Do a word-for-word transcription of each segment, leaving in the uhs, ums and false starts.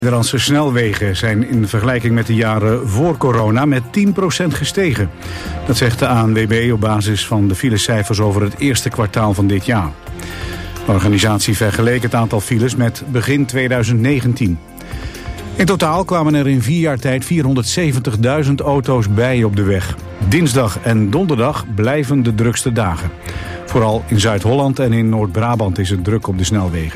De Nederlandse snelwegen zijn in vergelijking met de jaren voor corona met tien procent gestegen. Dat zegt de A N W B op basis van de filecijfers over het eerste kwartaal van dit jaar. De organisatie vergeleek het aantal files met begin tweeduizend negentien. In totaal kwamen er in vier jaar tijd vierhonderdzeventigduizend auto's bij op de weg. Dinsdag en donderdag blijven de drukste dagen. Vooral in Zuid-Holland en in Noord-Brabant is het druk op de snelwegen.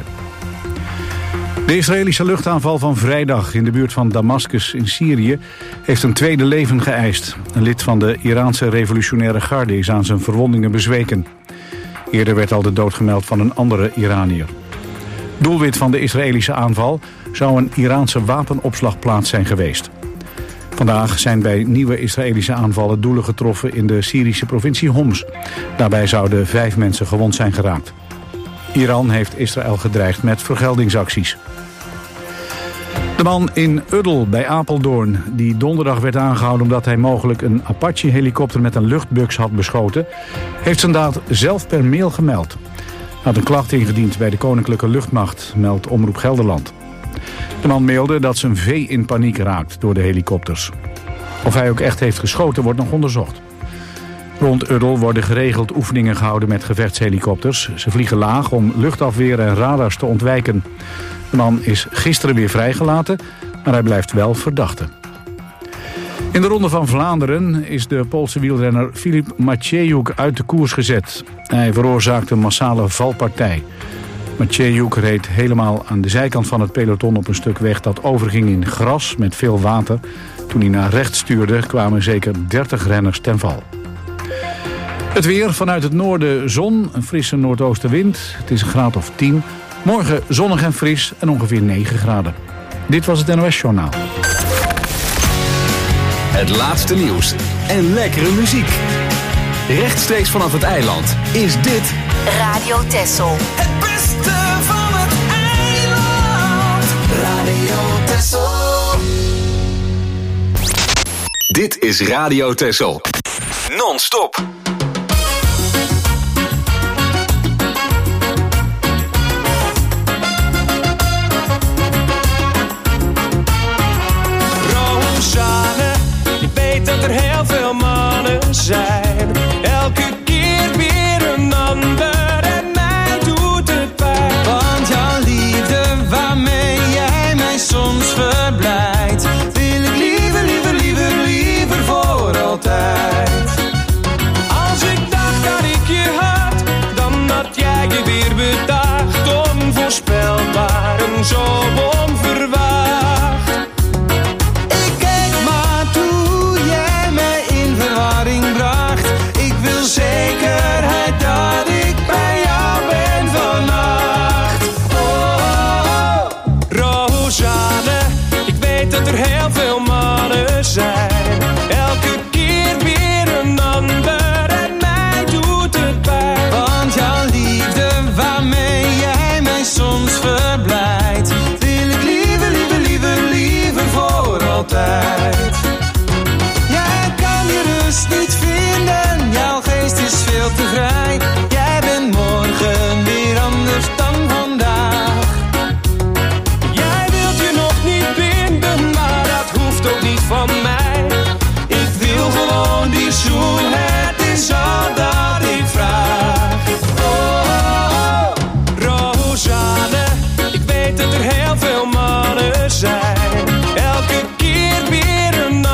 De Israëlische luchtaanval van vrijdag in de buurt van Damascus in Syrië heeft een tweede leven geëist. Een lid van de Iraanse revolutionaire garde is aan zijn verwondingen bezweken. Eerder werd al de dood gemeld van een andere Iranier. Doelwit van de Israëlische aanval zou een Iraanse wapenopslagplaats zijn geweest. Vandaag zijn bij nieuwe Israëlische aanvallen doelen getroffen in de Syrische provincie Homs. Daarbij zouden vijf mensen gewond zijn geraakt. Iran heeft Israël gedreigd met vergeldingsacties. De man in Uddel bij Apeldoorn, die donderdag werd aangehouden omdat hij mogelijk een Apache-helikopter met een luchtbugs had beschoten, heeft zijn daad zelf per mail gemeld. Hij had een klacht ingediend bij de Koninklijke Luchtmacht, meldt Omroep Gelderland. De man mailde dat zijn vee in paniek raakt door de helikopters. Of hij ook echt heeft geschoten wordt nog onderzocht. Rond Uddel worden geregeld oefeningen gehouden met gevechtshelikopters. Ze vliegen laag om luchtafweer en radars te ontwijken. De man is gisteren weer vrijgelaten, maar hij blijft wel verdachte. In de Ronde van Vlaanderen is de Poolse wielrenner Filip Matjejuk uit de koers gezet. Hij veroorzaakte een massale valpartij. Matjejuk reed helemaal aan de zijkant van het peloton op een stuk weg dat overging in gras met veel water. Toen hij naar rechts stuurde kwamen zeker dertig renners ten val. Het weer, vanuit het noorden zon, een frisse noordoostenwind. Het is een graad of tien. Morgen zonnig en fris en ongeveer negen graden. Dit was het N O S-journaal. Het laatste nieuws en lekkere muziek. Rechtstreeks vanaf het eiland is dit Radio Texel. Het beste van het eiland. Radio Texel. Dit is Radio Texel. Non-stop. Ik weet dat er heel veel mannen zijn. Elke keer weer een ander en mij doet het pijn. Want jouw liefde waarmee jij mij soms verblijdt, wil ik liever, liever, liever, liever voor altijd. Als ik dacht dat ik je had, dan had jij je weer bedacht. Onvoorspelbaar en zo onverwacht. Zekerheid dat ik bij jou ben vannacht. Oh, oh, oh. Rosanne, ik weet dat er heel veel mannen zijn. Elke keer weer een ander en mij doet het pijn. Want jouw liefde waarmee jij mij soms verblijdt, wil ik liever, liever, liever, liever voor altijd. Jij kan je rust niet vinden, jouw geest is veel te vrij. Jij bent morgen weer anders dan vandaag. Jij wilt je nog niet binden, maar dat hoeft ook niet van mij. Ik wil gewoon die zoen, het is al dat ik vraag. Oh, oh, oh. Rosanne, ik weet dat er heel veel mannen zijn. Elke keer weer een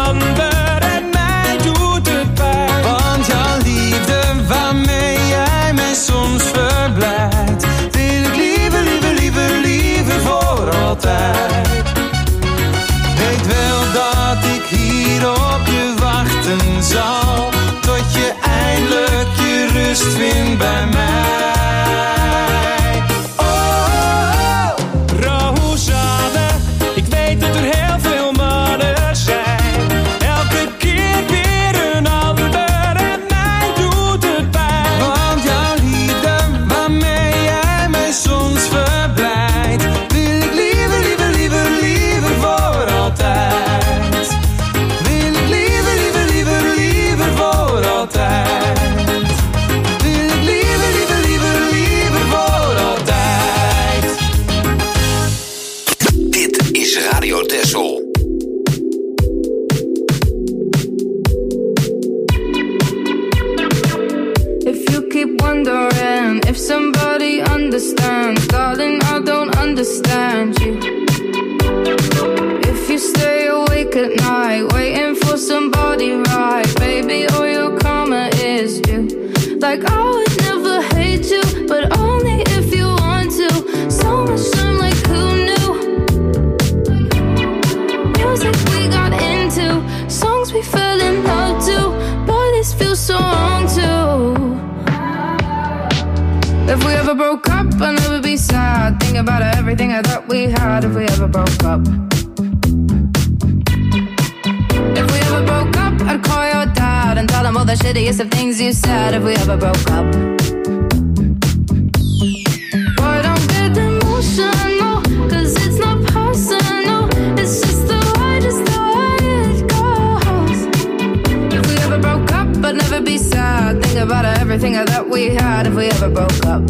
If we ever broke up, I'd never be sad. Think about everything I thought we had. If we ever broke up. If we ever broke up, I'd call your dad and tell him all the shittiest of things you said. If we ever broke up. Boy, don't get emotional, cause it's not personal. It's just the way, just the way it goes. If we ever broke up, I'd never be sad. Think about everything I thought we had. If we ever broke up.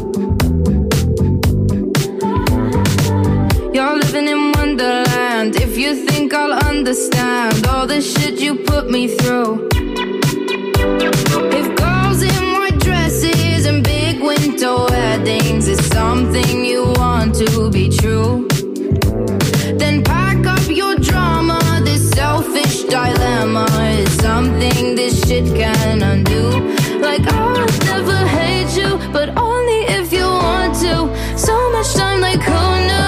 You're living in Wonderland. If you think I'll understand all the shit you put me through. If girls in white dresses and big winter weddings is something you want to be true, then pack up your drama. This selfish dilemma is something this shit can undo. Like I'll never hate you, but only if you want to. So much time, like who knew?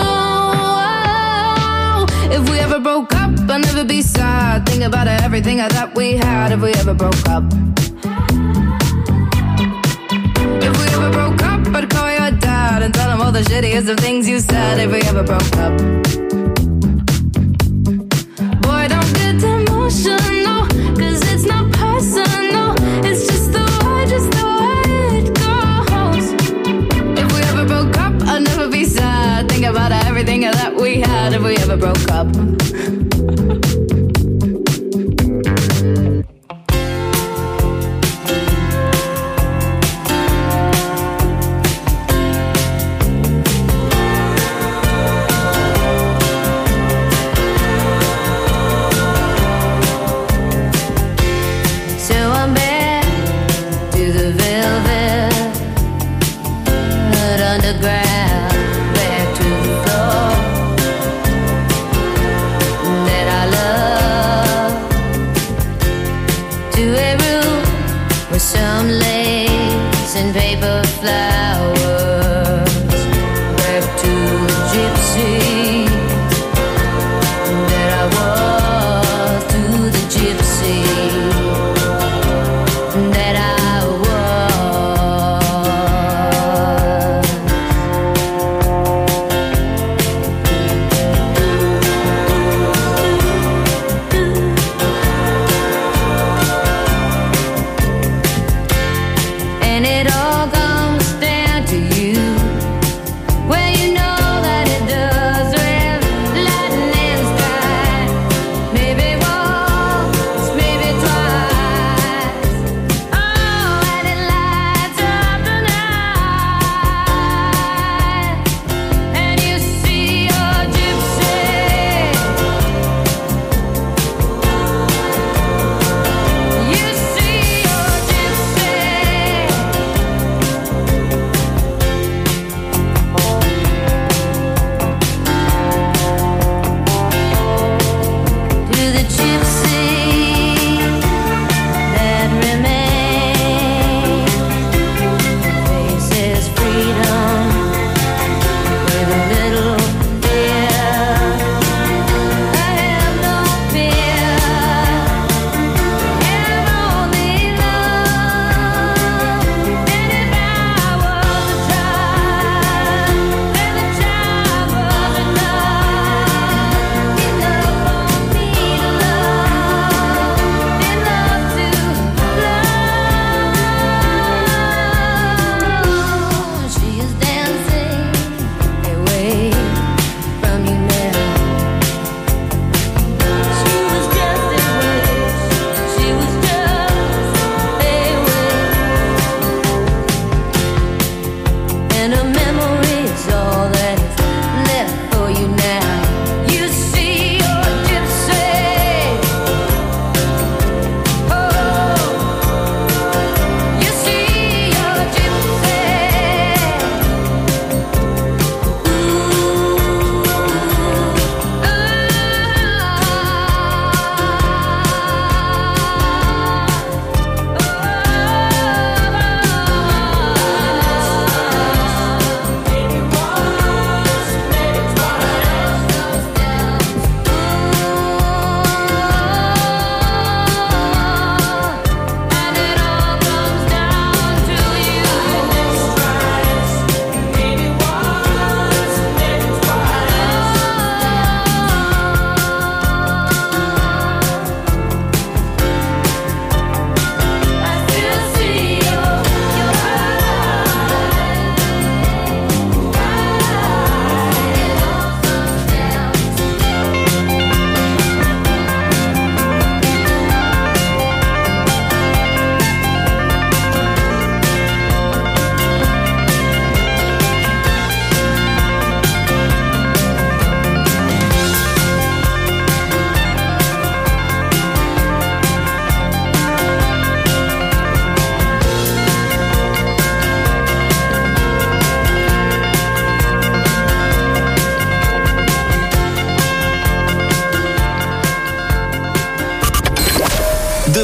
If we ever broke up, I'd never be sad. Think about everything I thought we had. If we ever broke up. If we ever broke up, I'd call your dad and tell him all the shittiest of things you said. If we ever broke up. Boy, don't get emotional, cause it's not personal. It's just the way, just the way it goes. If we ever broke up, I'd never be sad. Think about everything that we had. If we ever broke up. Underground, back to the floor that I love.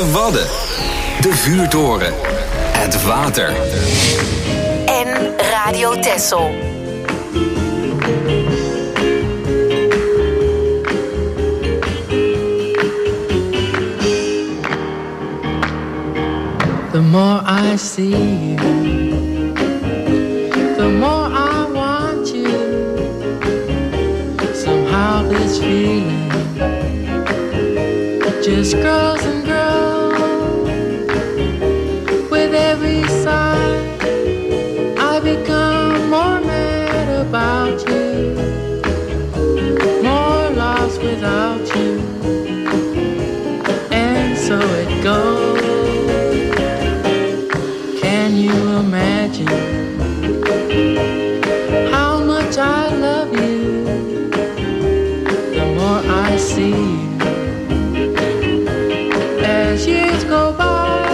De Wadden. De Vuurtoren. Het water. En Radio Texel. The more I see you, the more I want you. Somehow this feeling just grows and grows. With every sigh, I become more mad about you, more lost without you. And so it goes. Can you imagine how much I love you? The more I see you, as years go by,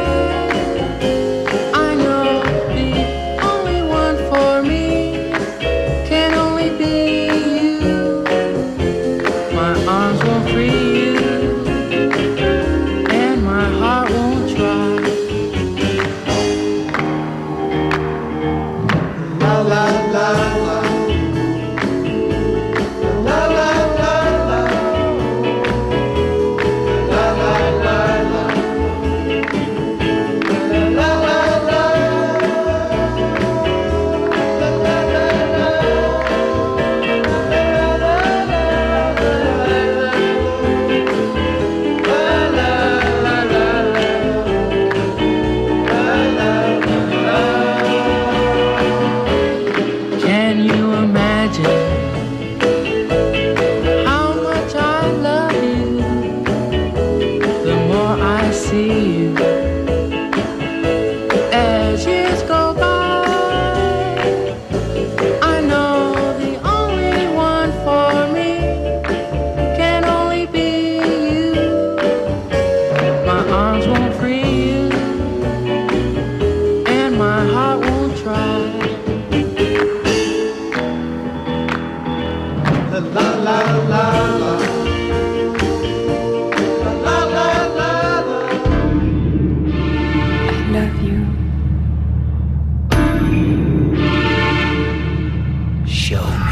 I know the only one for me can only be you. My arms won't free you, and my heart won't try. La la la la, la la la la, la la la la, la la la, Can you imagine how much I love you? The more I see you, as years go by, I know the only one for me can only be you. My arms won't free you, and my heart won't try. La la la la, la la la la. I love you. Show me.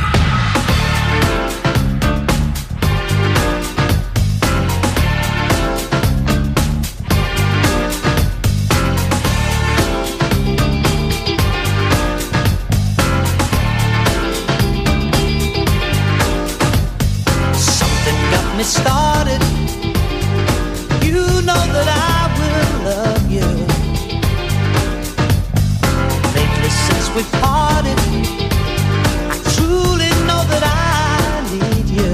Something got me started. You know that I will love you. Lately since we parted, I truly know that I need you.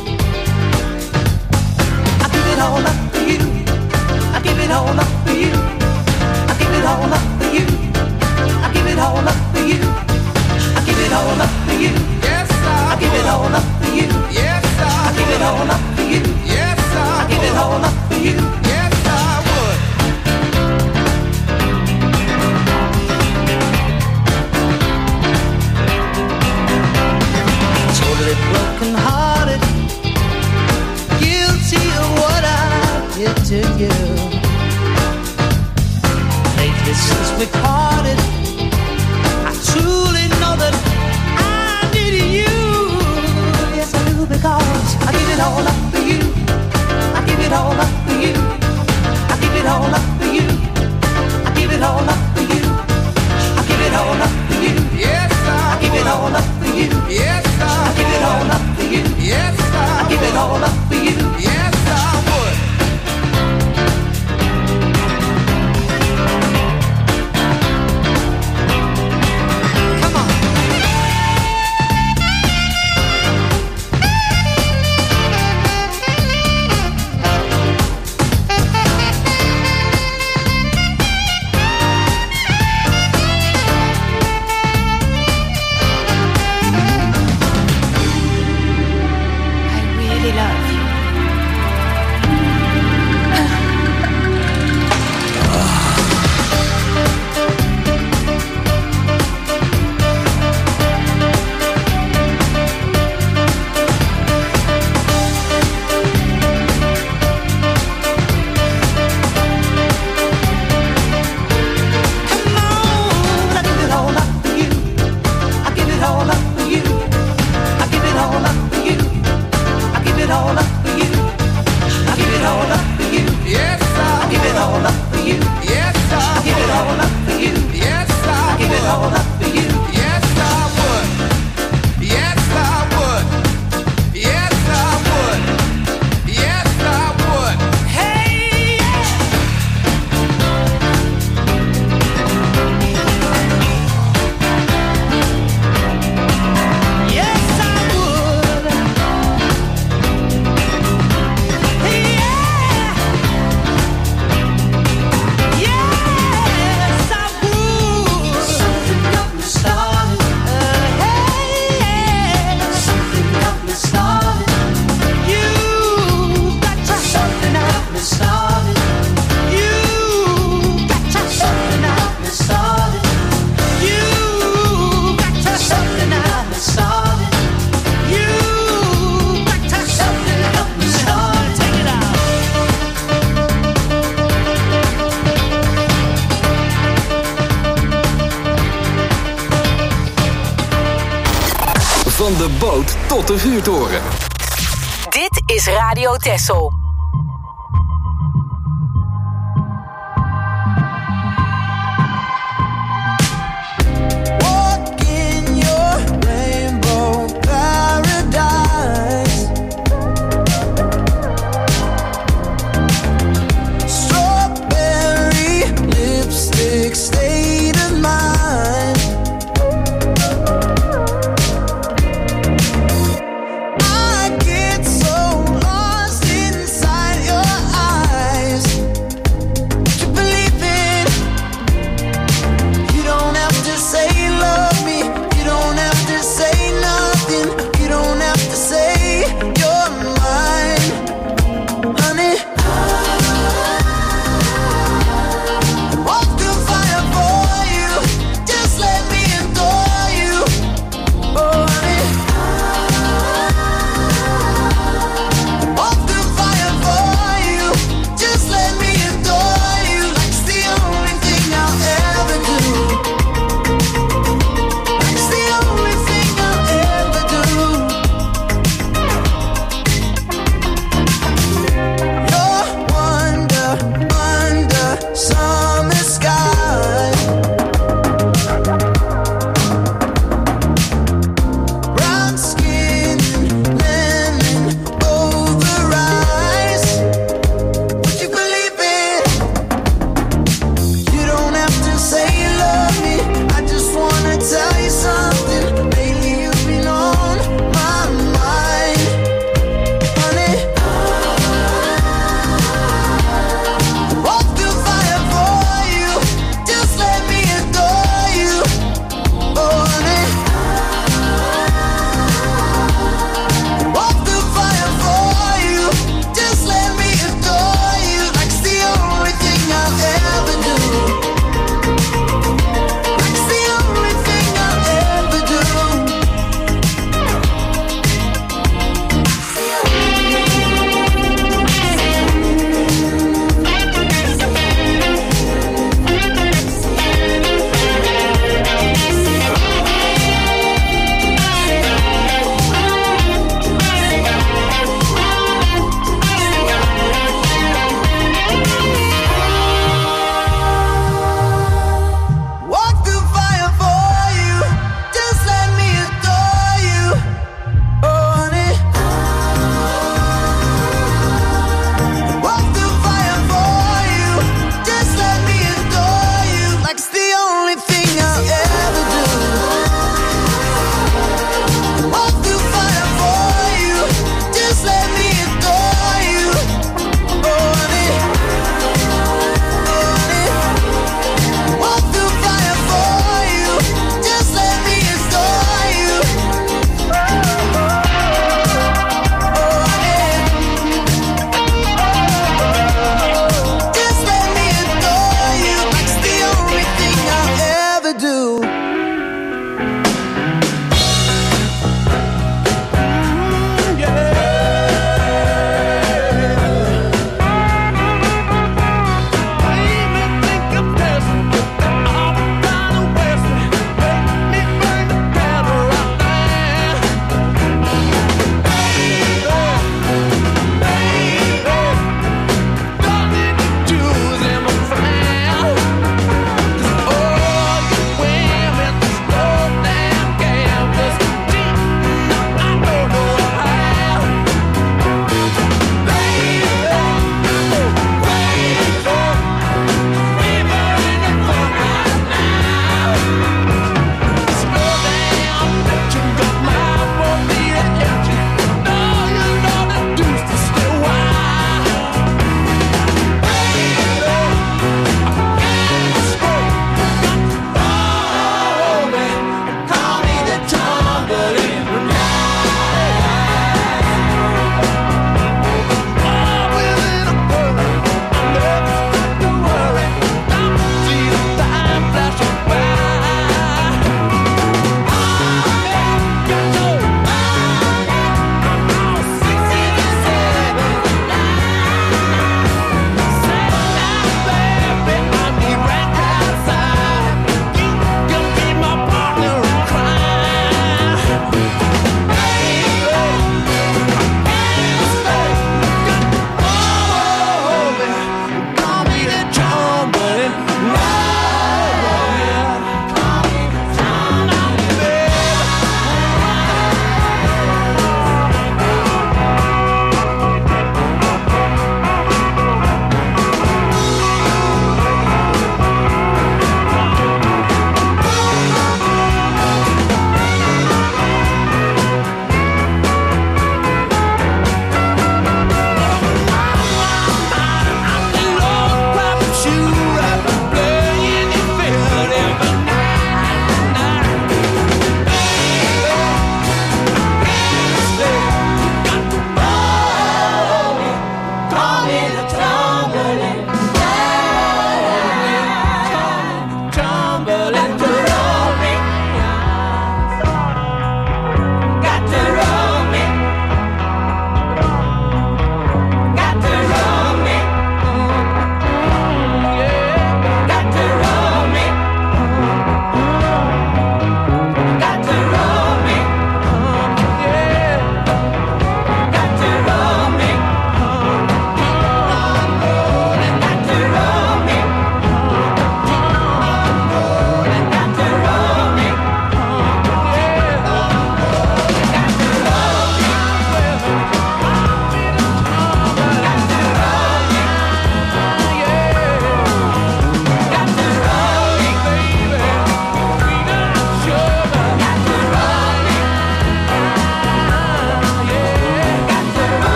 I give it all up for you. I give it all up for you. I give it all up for you. I give it all up for you. I give it all up for you. Yes, I, I give it all up for you. Yes, I, I give it all up for you. Yes, I, I give it all up for you. Yes, I would. Totally broken hearted, guilty of what I did to you. Lately since we parted, I truly know that I need you. Yes, I do, because I give it all up for you. I give it all up for you. I give it all up for you. I give it all up for you. I give it all up for you. Yes, I, I give it all up for you. Yes, I, I give it all up for you. Yes, I, I give it all up for you. Yes, I would. Come on. I really love you. all up for you. I give it all up for you. Yes, I give it all up for you. Yes, I give it all up for you. Yes, I give it all up for you. Yes, I would. Yes, I would. Yes, I would. Yes, I would. Hey, yeah. Yes, I would. Hey, yeah. Yes, I would. Something got me started. Uh, hey, yeah. Something got me started. You got to something got me started. You got to something got me started. You got to something got me started. You got to something got me started. Take it out. Van de boot tot de vuurtoren. Dit is Radio Texel. Walk in your rainbow paradise. Strawberry lipstick state of mind. I get so lost inside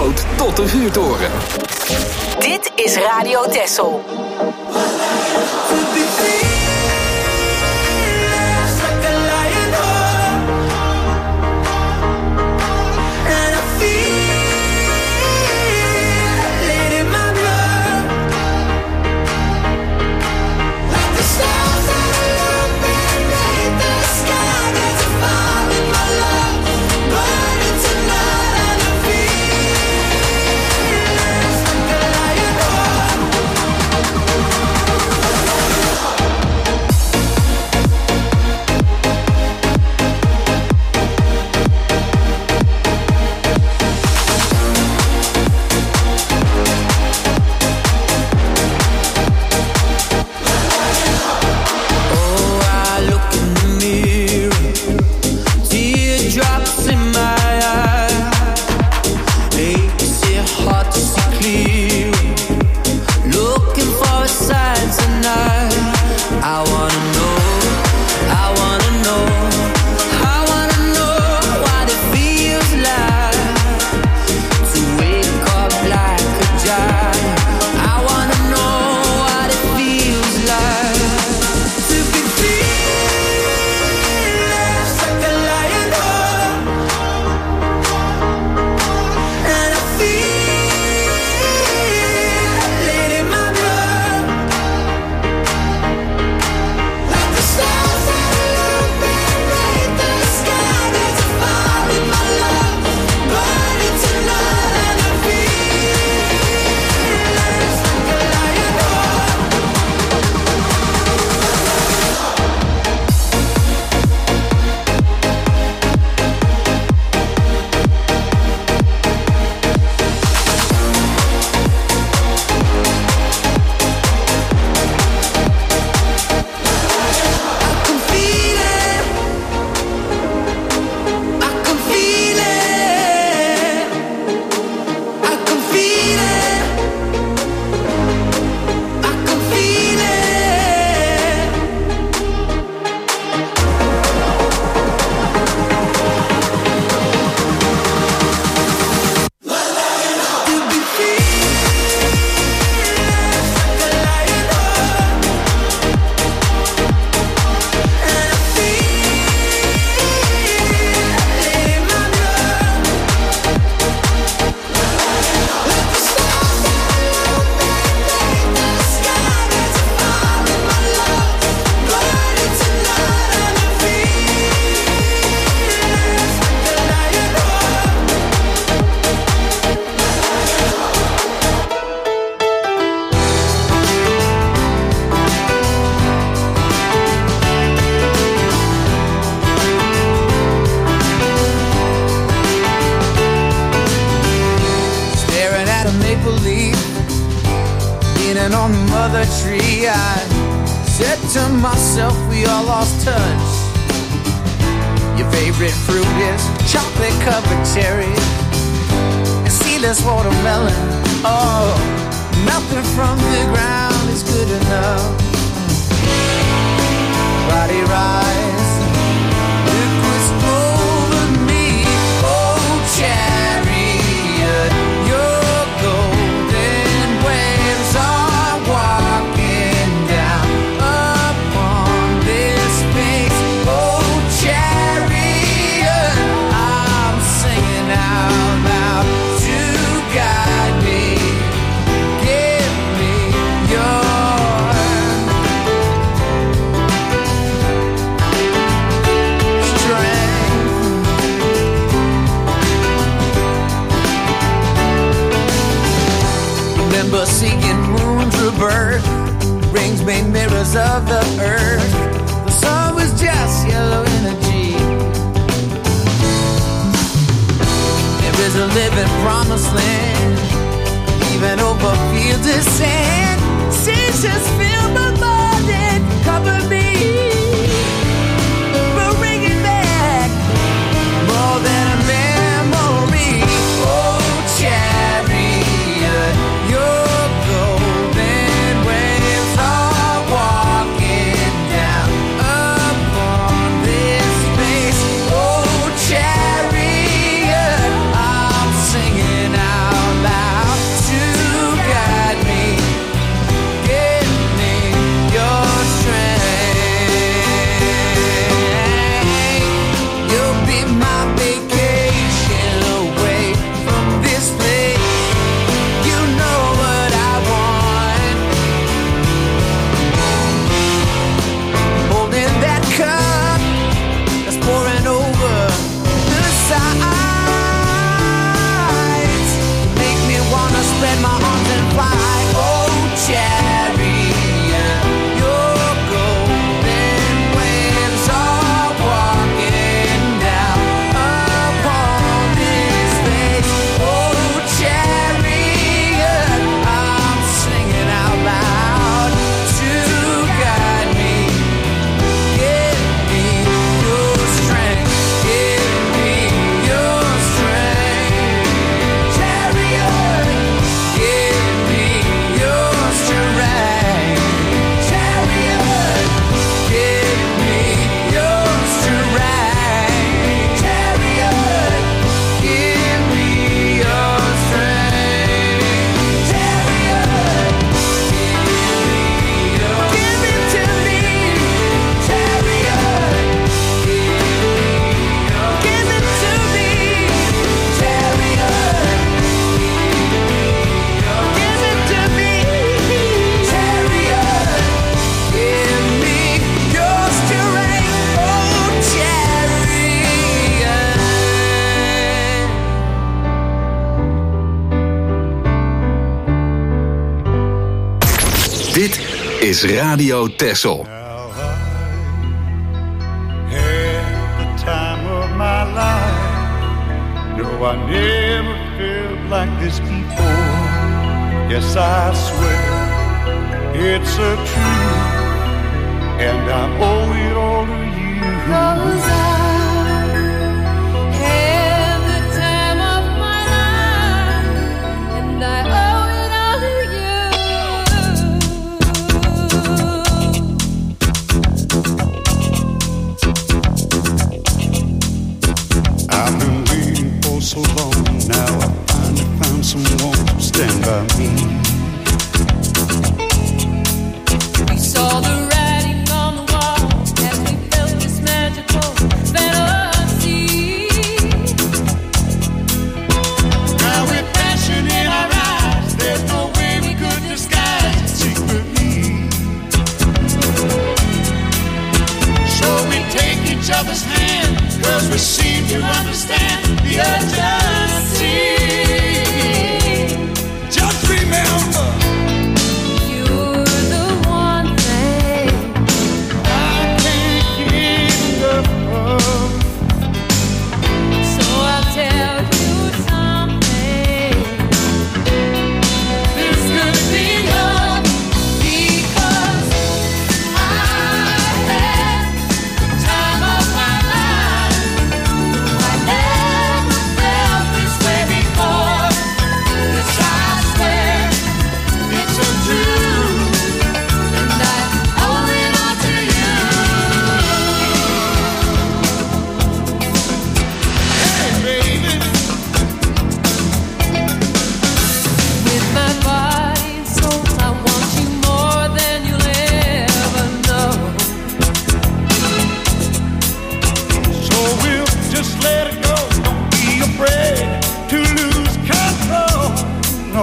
boot tot de vuurtoren. Dit is Radio Texel. Chariot, I'm singing out. Dit is Radio Texel. Now I had the time of my life. No, I never felt like this before. Yes, I swear it's a truth, and I owe it all to you. 'Cause I had the time of my life, and I owe it all to you. I've been waiting for so long. Now I finally found someone to stand by me. We saw the writing on the wall as we felt this magical fantasy. Now with passion in our eyes, there's no way we could disguise it secretly. So we take each other's hand, 'cause we seem to understand the urgency. Just remember, You're the one thing I can't get enough of. So I'll tell you something. This could be love, Because I had the time of my life. I never felt this way before. Yes, I swear it's a truth. and I owe it all to you. Hey, baby. With my body and soul, I want you more than you'll ever know. So we'll just let it go. Don't be afraid to lose control. No,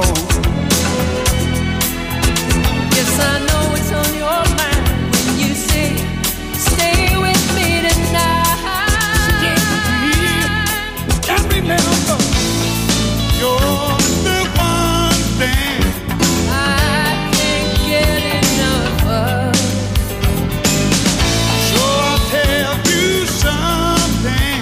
Yes, I know it's on your mind when you say, stay with me tonight. and remember, you're the one thing I can't get enough of. So I'll tell you something.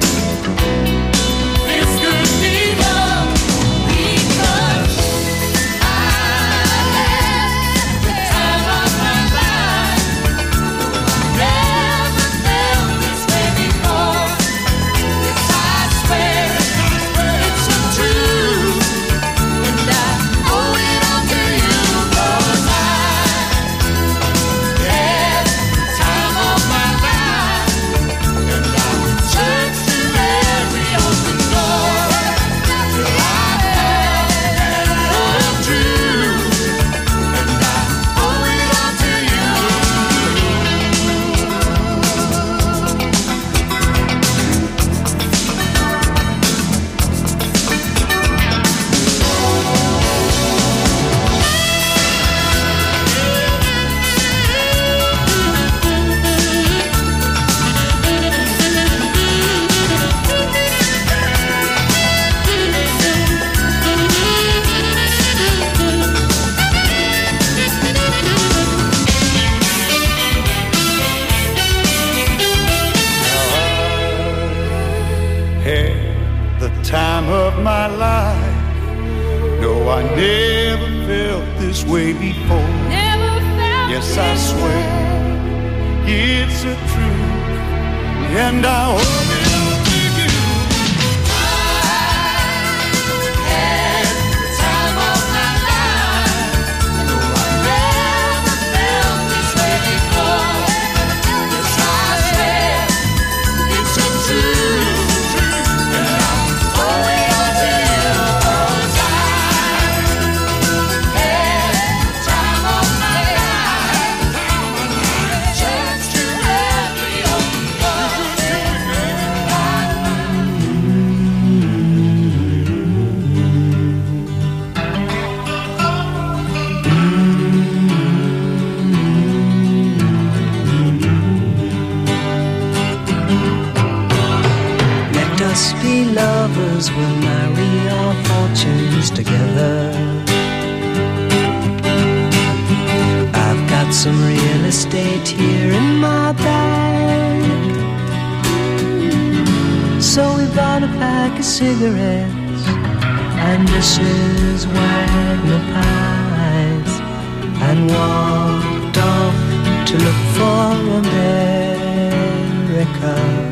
This could be love, Because I had the time of my life. Never felt this way before. Yes, I swear it's a truth, and I owe it all to you. 'Cause I had the time of my life, and I searched through every open door till I found the truth, and I owe it all to you. had the time of my life. No, I never felt this way before. Never felt Yes, I this swear. way. It's a truth, and I owe it all to you. Had the time of my life. No, I never felt this way before. Yes, I swear it's a truth, and I owe it all to you. 'Cause I had the time of my life. Searched through every open door. Let us be lovers, we'll marry our fortunes together. some real estate here in my bag. So we bought a pack of cigarettes and Missus Wagner pies and walked off to look for America.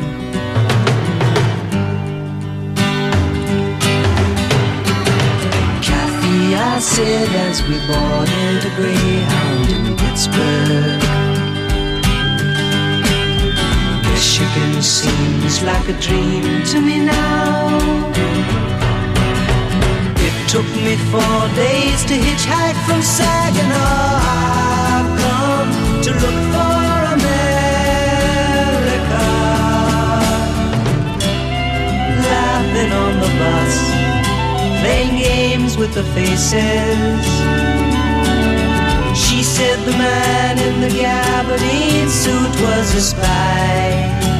Kathy, I said as we boarded a Greyhound in Pittsburgh, Michigan seems like a dream to me now. It took me four days to hitchhike from Saginaw. I've come to look for America. Laughing on the bus, playing games with the faces. She said the man in the gabardine suit was a spy.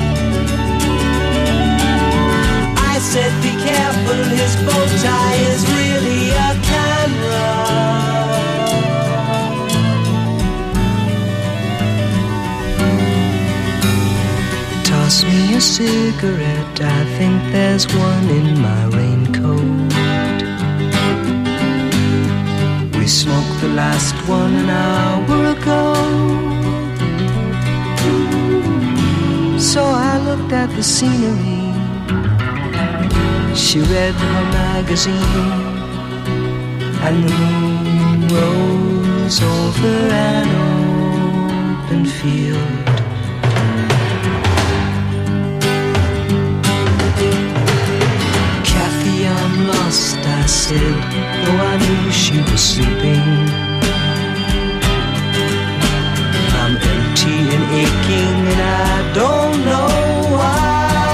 I said be careful, his bow tie is really a camera. Toss me a cigarette, I think there's one in my raincoat. We smoked the last one an hour ago. So I looked at the scenery. She read her magazine, and the moon rose over an open field. Kathy, I'm lost, I said, though I knew she was sleeping. I'm empty and aching, and I don't know why.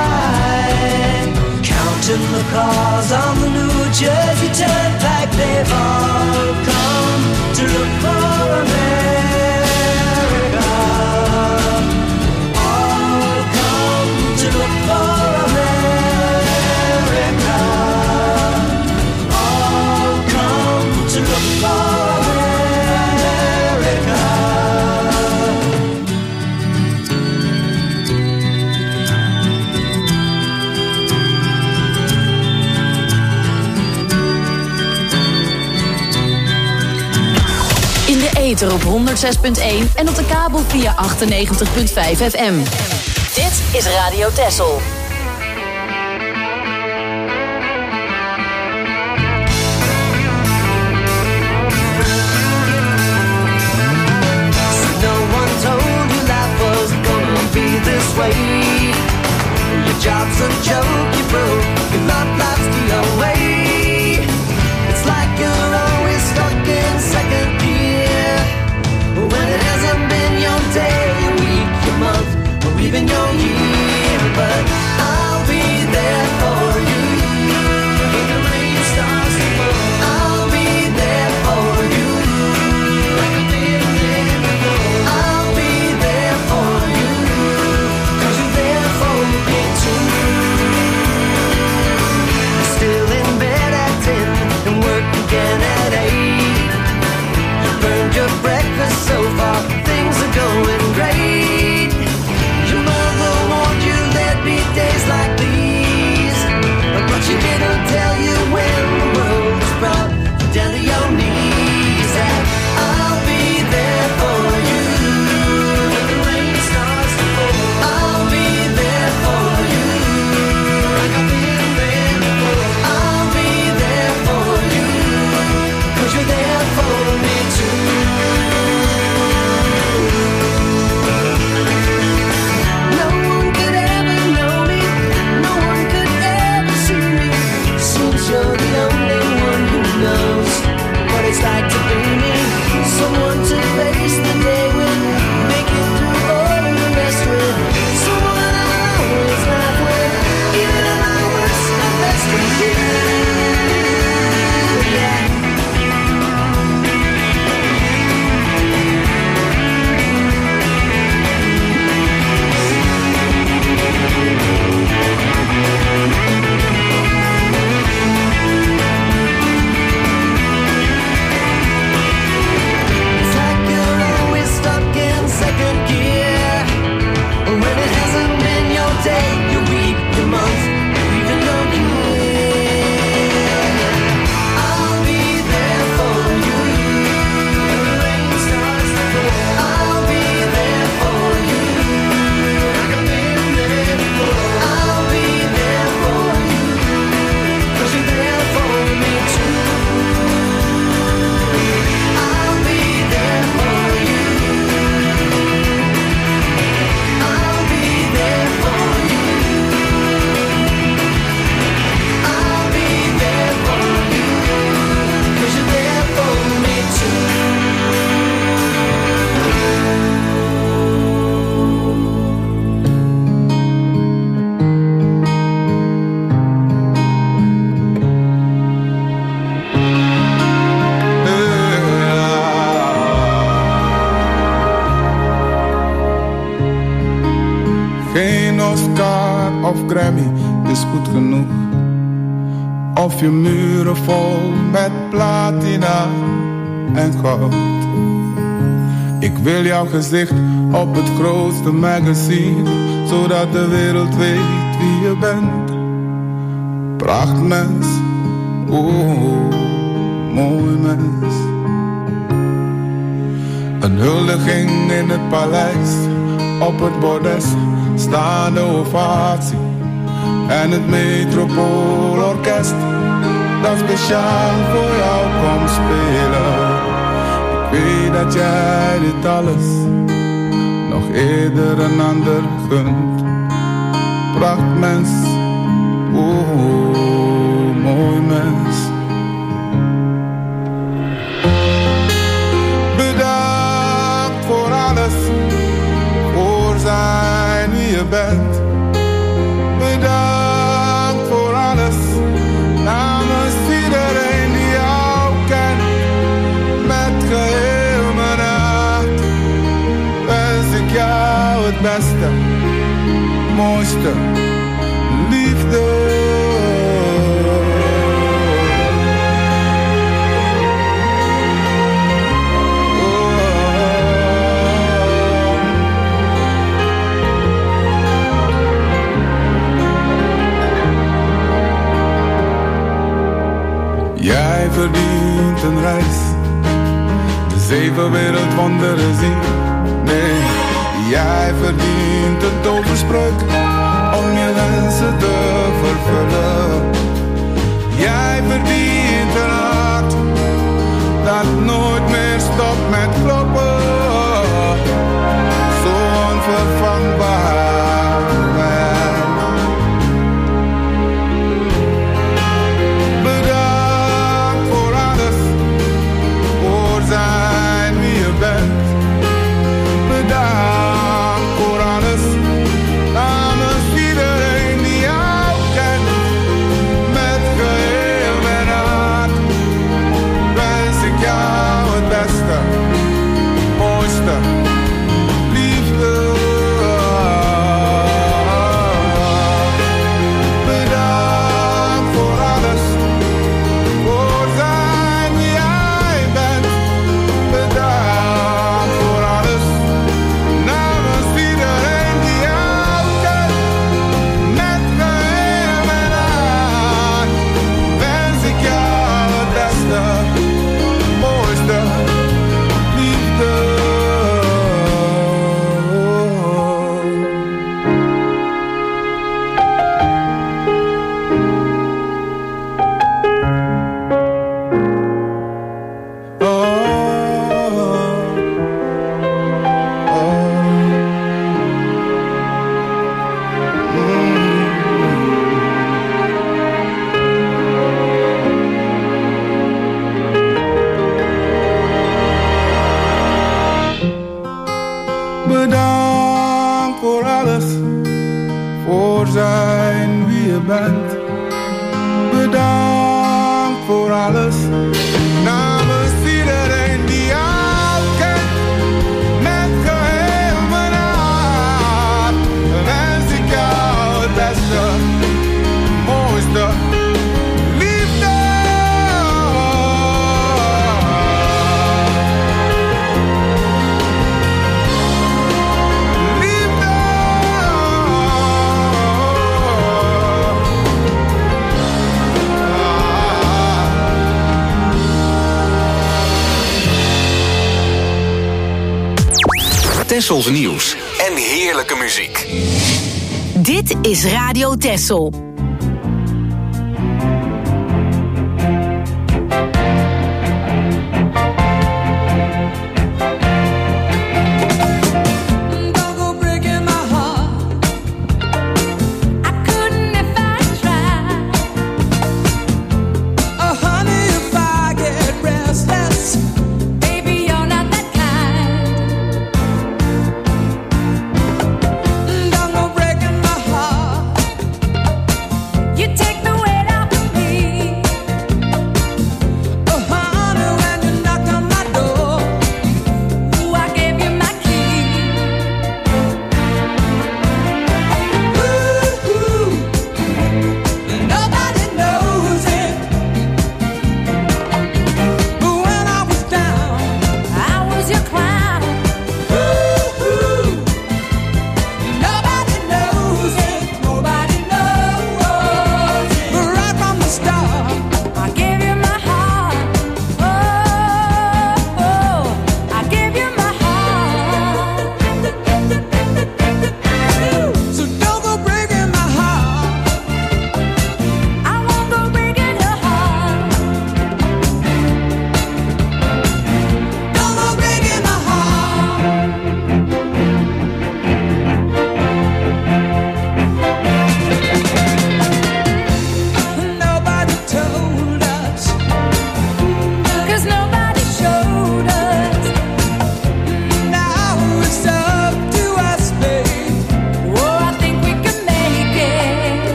Counting the cars on the New Jersey Turnpike, they've all come to look for America. All come to look for America. All come to look for America. In de ether op honderd zes punt één en op de kabel via achtennegentig punt vijf F M. Dit is Radio Texel. No one told you life was gonna be this way. Your job's a joke, you broke, your love life's the away. It's like you're always stuck in second gear, when it hasn't been your day, your week, your month, or even your year. But I'll be there for you when the rain starts to fall. I'll be there for you like I've been there before. I'll be there for you 'cause you're there for me too. Geen Oscar of Grammy is goed genoeg. Of je muren vol met platina en goud. Ik wil jouw gezicht op het grootste magazine, zodat de wereld weet wie je bent. Prachtmens, oh, mooi mens. Een huldiging in het paleis, op het bordes staande ovatie. En het Metropoolorkest dat speciaal voor jou komt spelen. Ik weet dat jij dit alles nog eerder een ander gunt. Prachtmens, oh, mooi mens. Bedankt voor alles, voor zijn wie je bent. Bedankt voor alles, namens iedereen die jou kent. Met geheel mijn hart wens ik jou het beste, mooiste, liefde. Jij verdient een reis, de zeven wereldwonderen zien. Nee, jij verdient een toverspreuk om je wensen te vervullen. Jij verdient een hart dat nooit meer stopt met kloppen. Zo onvervangbaar. Bedankt voor alles, voor zijn wie je bent. Bedankt voor alles, namens iedereen die jou kent. Met geheel mijn hart wens ik jou het beste, mooiste. Tessels nieuws en heerlijke muziek. Dit is Radio Tessel.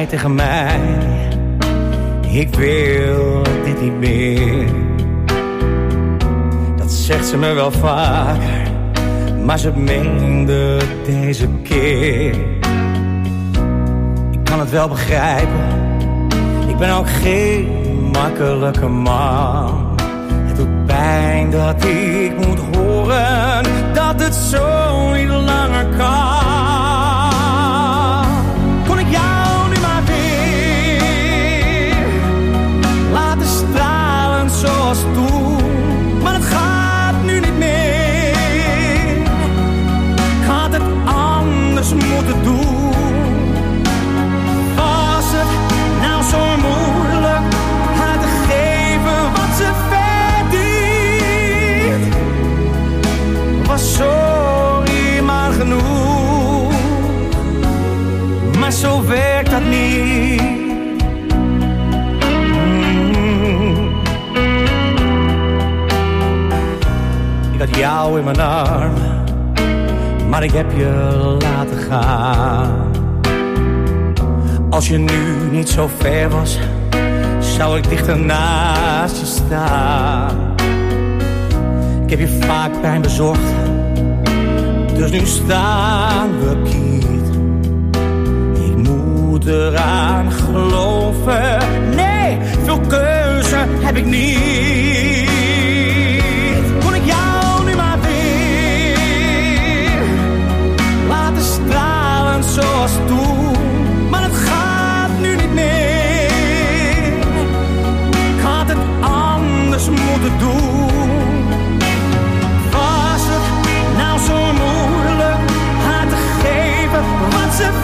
zei tegen mij: ik wil dit niet meer. Dat zegt ze me wel vaker, maar ze meende deze keer. Ik kan het wel begrijpen, ik ben ook geen makkelijke man. Het doet pijn dat ik moet horen dat het zo niet langer kan. Kon ik jou nu maar weer laten stralen zoals toen, maar het gaat nu niet meer. Ik had het anders moeten doen. Was het nou zo moeilijk haar te geven wat ze verdient? Was sorry maar genoeg, maar zo werkt dat niet. Mm. Ik had jou in mijn armen, maar ik heb je laten gaan. Als je nu niet zo ver was, zou ik dichter naast je staan. Ik heb je vaak pijn bezorgd, dus nu staan we kiet. Ik moet eraan geloven, nee, veel keuze heb ik niet. Kon ik jou nu maar weer laten stralen zoals toen, maar het gaat nu niet meer. Ik had het anders moeten doen. Was het nou zo moeilijk haar te geven wat ze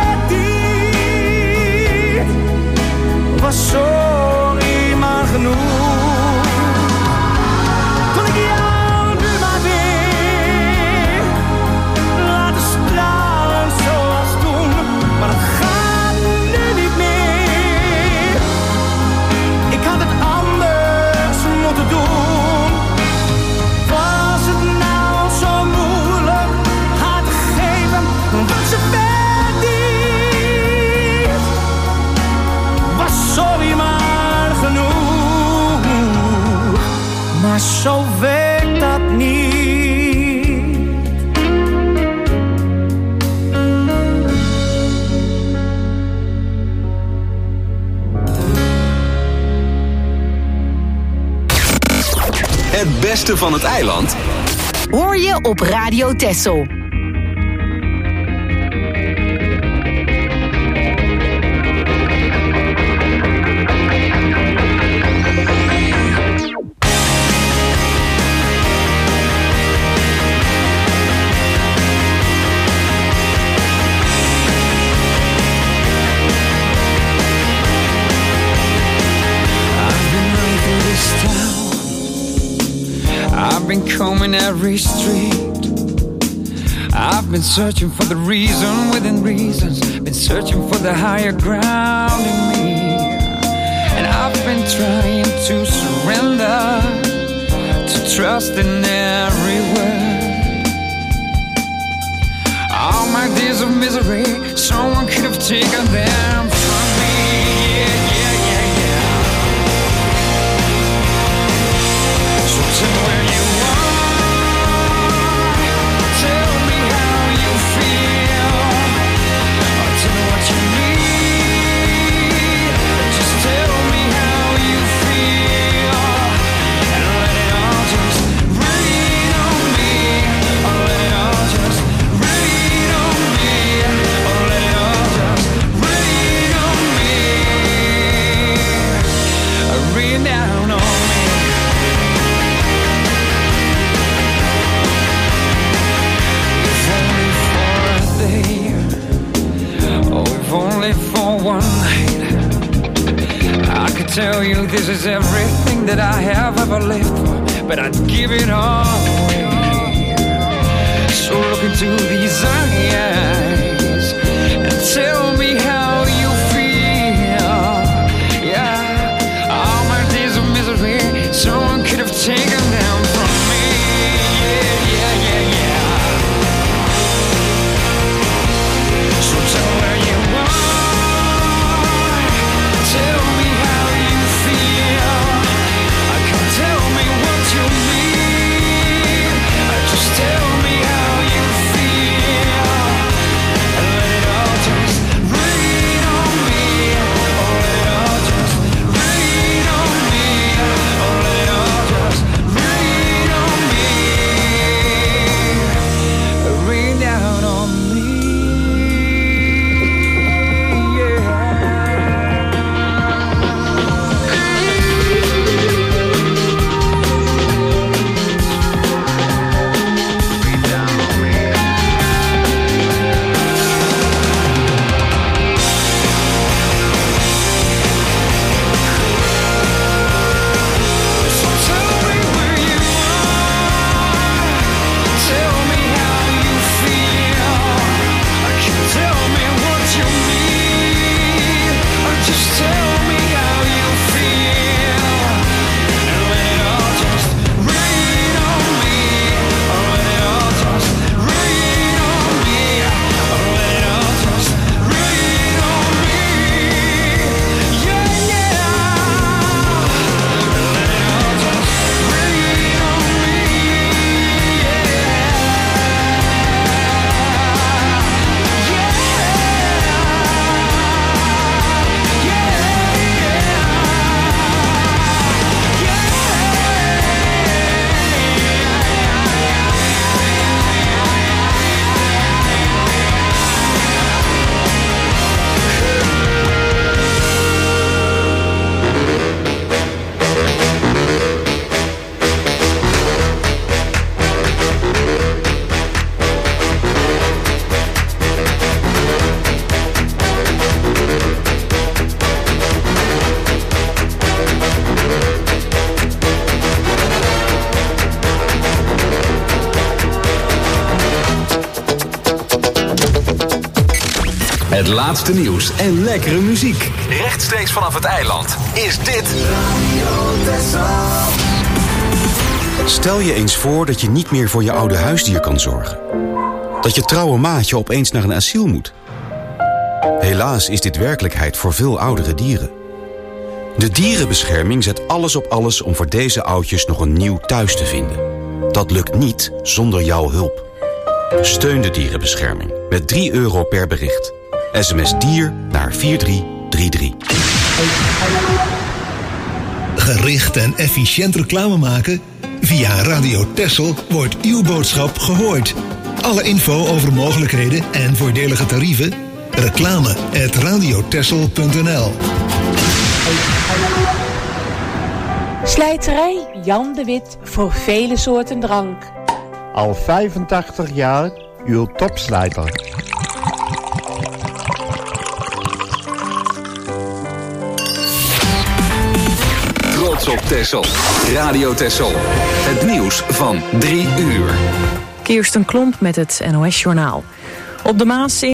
verdient? Was sorry maar genoeg. Kon ik jou nu maar weer laten stralen zoals toen, maar het gaat nu niet meer. Ik had het anders moeten doen. Was het nou zo moeilijk haar te geven wat ze verdient? Was sorry maar genoeg, maar zo werkt dat niet. Het beste van het eiland Hoor je op Radio Texel. I've been combing every street. I've been searching for the reason within reasons. Been searching for the higher ground in me. And I've been trying to surrender, to trust in every word. All my days of misery, someone could have taken them from me. Yeah, yeah, yeah, yeah. So tell me where you tell you this is everything that I have ever lived for, but I'd give it all away. So look into these eyes and tell me how you feel. Yeah, all my days of misery, someone could have taken them from me. Yeah, yeah, yeah, yeah. So tell me where you are. Het laatste nieuws en lekkere muziek. Rechtstreeks vanaf het eiland is dit Stel je eens voor dat je niet meer voor je oude huisdier kan zorgen. Dat je trouwe maatje opeens naar een asiel moet. Helaas is dit werkelijkheid voor veel oudere dieren. De dierenbescherming zet alles op alles om voor deze oudjes nog een nieuw thuis te vinden. Dat lukt niet zonder jouw hulp. Steun de dierenbescherming met drie euro per bericht. S M S dier naar vier drie drie drie. Gericht en efficiënt reclame maken? Via Radio Texel wordt uw boodschap gehoord. Alle info over mogelijkheden en voordelige tarieven? Reclame at radiotexel punt n l. Slijterij Jan de Wit voor vele soorten drank. Al vijfentachtig jaar uw topslijter. Trots op Texel. Radio Texel. Het nieuws van drie uur. Kirsten Klomp met het N O S Journaal. Op de Maas